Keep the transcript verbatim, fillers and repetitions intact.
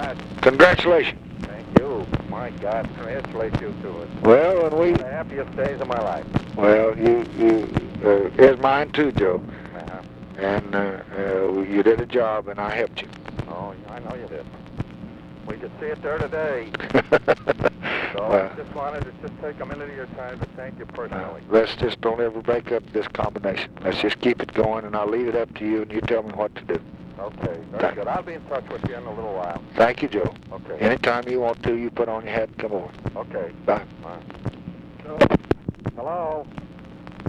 much. Congratulations. Thank you. My God, congratulate you to it. Well, and we, One of the happiest days of my life. well, you, you, uh, is mine too, Joe. Uh-huh. And uh, uh, you did a job, and I helped you. Oh, I know you did. We could see it there today. So Well, I just wanted to just take a minute of your time to thank you uh, personally. let's just don't ever break up this combination. Let's just keep it going, and I'll leave it up to you, and you tell me what to do. Okay, very Thank- good. I'll be in touch with you in a little while. Thank you, Joe. Okay. Anytime you want to, you put on your hat and come over. Okay. Bye. Bye. Hello?